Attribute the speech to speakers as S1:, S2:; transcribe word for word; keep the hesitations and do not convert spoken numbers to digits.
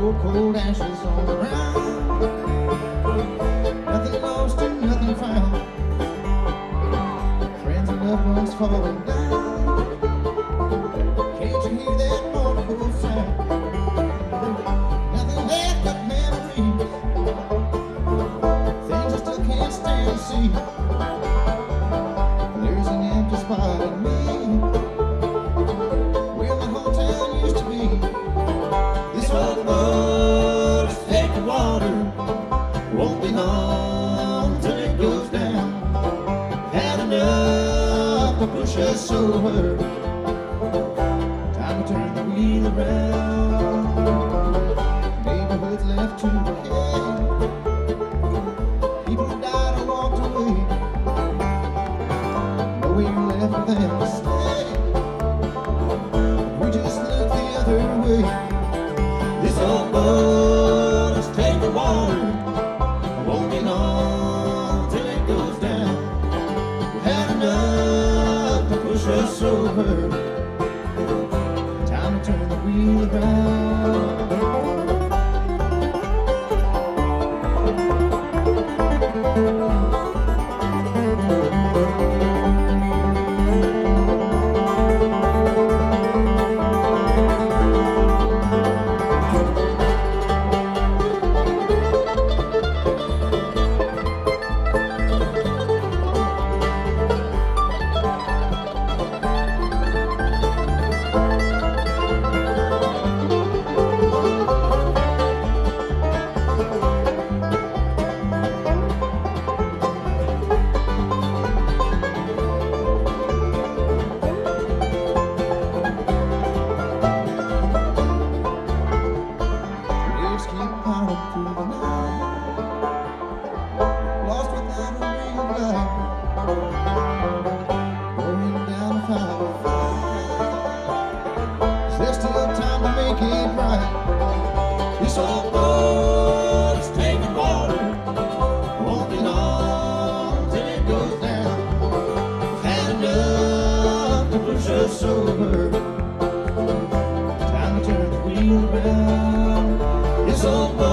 S1: cold, cold ashes on the ground. Nothing lost and nothing found. Friends and loved ones falling down. Can't you hear that mournful sound? Nothing left but memories. Things I still can't stand to see. There's an empty spot in me where my whole town used to be. This old boat is taking water. Won't be long till it goes down. Had enough to push us over. Time to turn the wheel around. Neighborhoods left to decay. People died or walked away. Nowhere left for them to stay. We just look the other way. This old boat is taking water. Won't be long till it goes down. We've had enough to push us over. Time to turn the wheel around. Through the night, lost without a ring of light, going down to find a fight. Is there still time to make it right? This old boat is taking water. Won't be long till it goes down. We've had enough to push us over. Time to turn the wheel around. This old boat